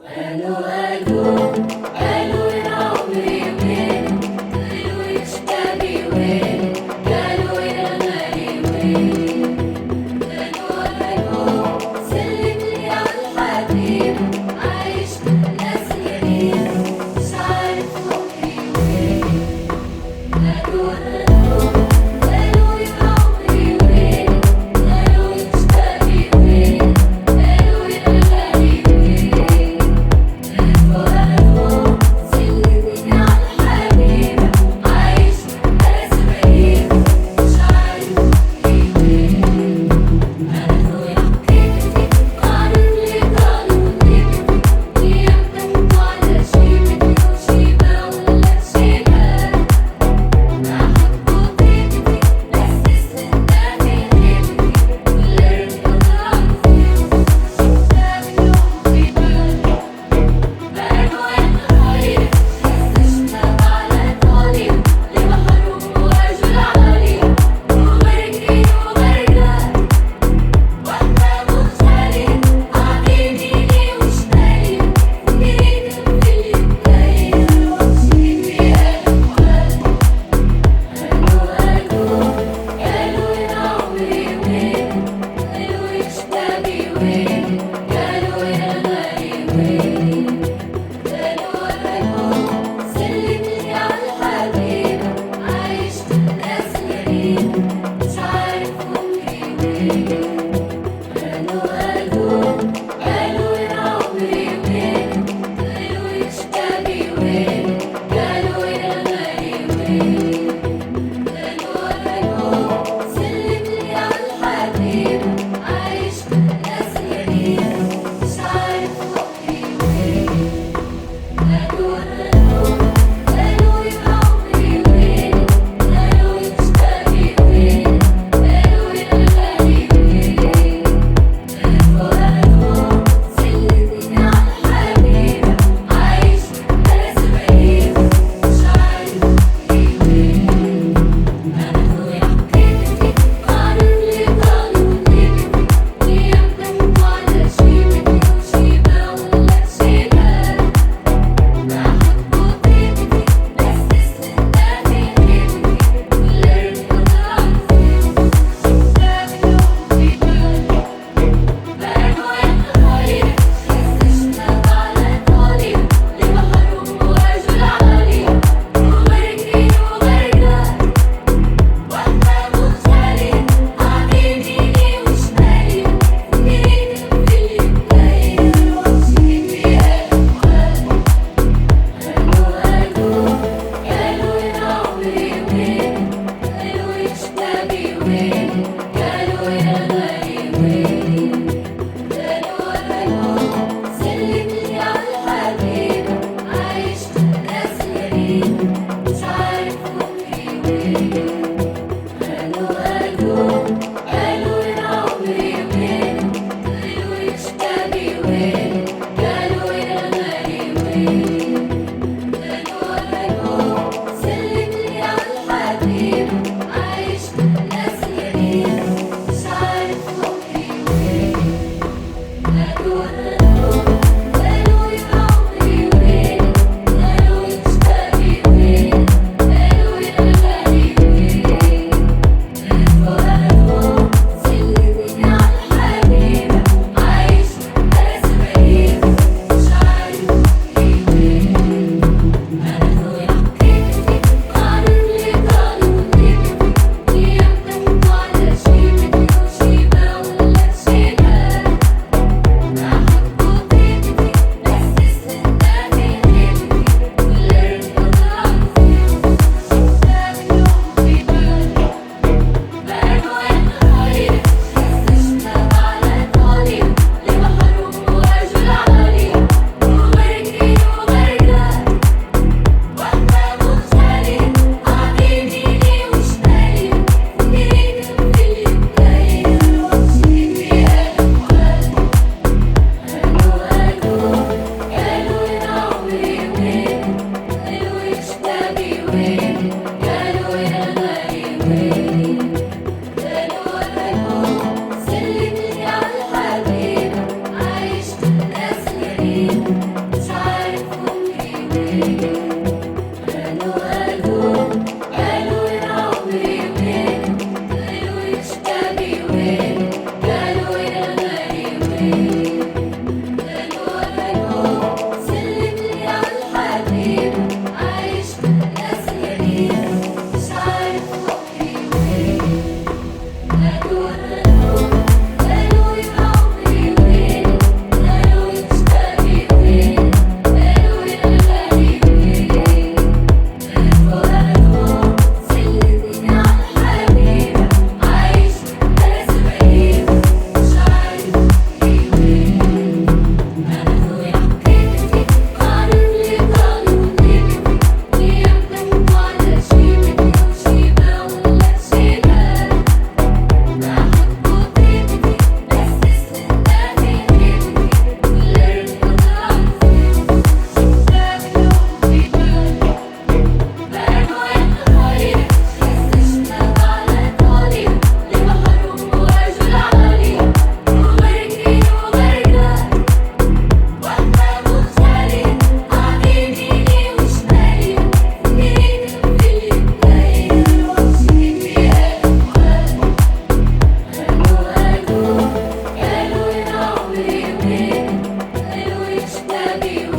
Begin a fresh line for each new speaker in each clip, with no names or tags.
قالوا قالوا قالوا يا عمري وين، قالوا يا شبابي وين، قالوا يا غالي وين، قالوا قالوا سلم لي عالحبيب عايش بالناس غريب مش عارف عمري وين. قالوا قالوا قالوا يا عمري وين، قالوا يا شبابي وين، قالوا يا غالي وين. قالوا قالوا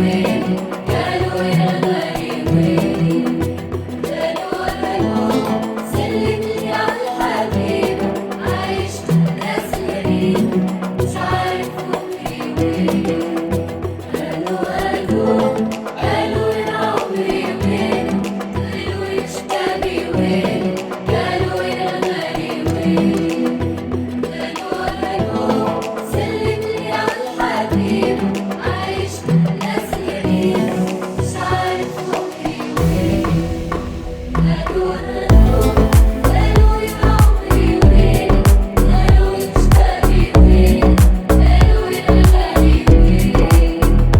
وين قالوا يا غالي وين قالوا سلملي على الحبيب عايشت ناس غريب مش عارف روحي وين قالوا يا عمري وين قالوا يشتبي وين قالوا يا غالي وين قالوا سلملي على الحبيب عايشت ناس غريب مش عارف روحي وين قالوا يا عمري وين قالوا يشتبي وين قالوا يا غالي وين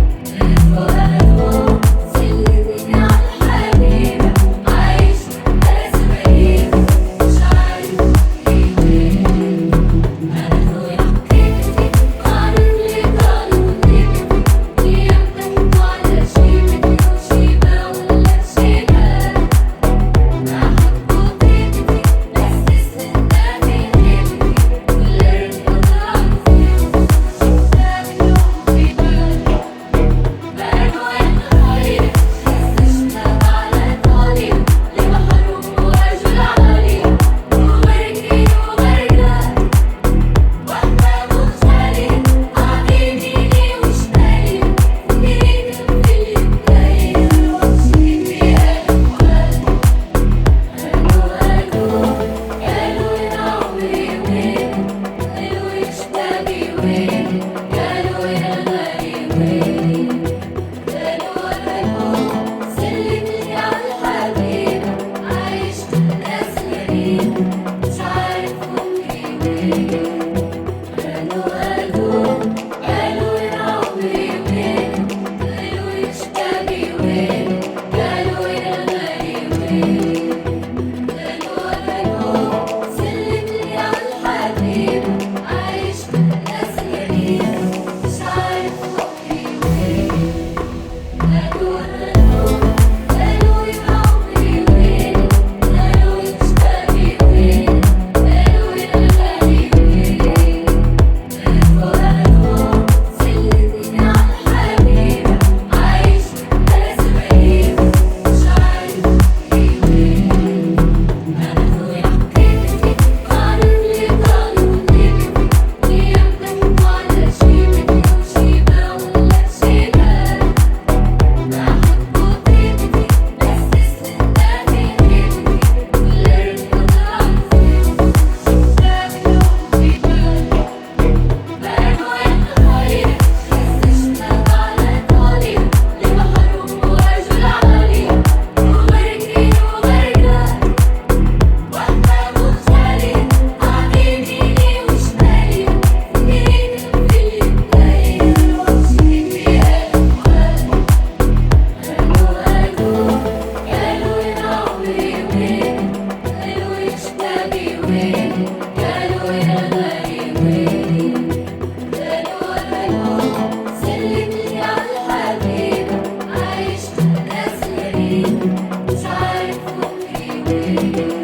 سلمني على الحبيب عايشت ناس غريب مش عارف روحي وين قالوا يا حبيبتي قالوا لي قالوا نبكي يمدحوا على شيبتي وشيبة ولا شيبة ما حبوا بيبتي بس استنى في هيبتي ولا رجعوا عارفين شفتها منهم في بالي بقالوا الخير استشهد على طريق لمحروم ورجل عالي وغرقي وغرقان واحنا مغتالين قاعدين يمين وشمالي جريت في البداية ومشيت في ألوان قالوا يا عمري وين قالوا يشتبي وين قالوا يا غالي وين قالوا سلملي على الحبيب عايشت ناس غريب مش عارف روحي وين قالوا يا عمري وين قالوا يشتبي وين قالوا يا غالي وين قالوا سلملي على الحبيب عايشت ناس غريب مش عارف روحي وين قالوا يا عمري وين قالوا يشتبي وين قالوا يا غالي وين قالوا سلمني على الحبيب عايشت ناس غريب مش عارف روحي وين قالوا يا حبيبتي قالوا لي قالوا نبكي يمدحوا على شيبتي وشيبة ولا شيبة ما حبوا بيبتي بس استنى في هيبتي ولا رجعوا عارفين شفتها منهم في بالي بقالوا الخير استشهد على طريق لمحروم ورجل عالي وغرقي وغرقان واحنا مغتالين قاعدين يمين وشمالي جريت في البداية ومشيت في ألوان قالوا يا عمري وين قالوا يشتبي وين قالوا يا غالي وين قالوا سلملي على الحبيب عايشت ناس غريب مش عارف روحي وين